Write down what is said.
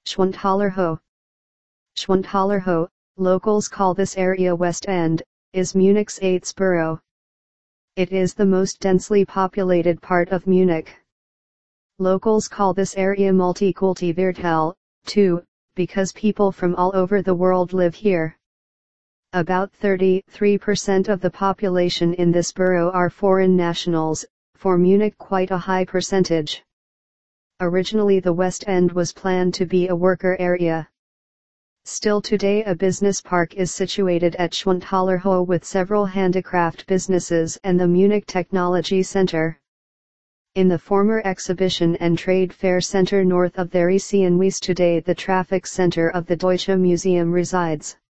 Schwanthalerho. Schwanthalerho, locals call this area West End, is Munich's 8th borough. It is the most densely populated part of Munich. Locals call this area Multikulti-Viertel, too, because people from all over the world live here. About 33% of the population in this borough are foreign nationals, for Munich quite a high percentage. Originally the West End was planned to be a worker area. Still today a business park is situated at Schwanthalerho with several handicraft businesses and the Munich Technology Center. In the former exhibition and trade fair center north of Theresienwiese today the traffic center of the Deutsche Museum resides.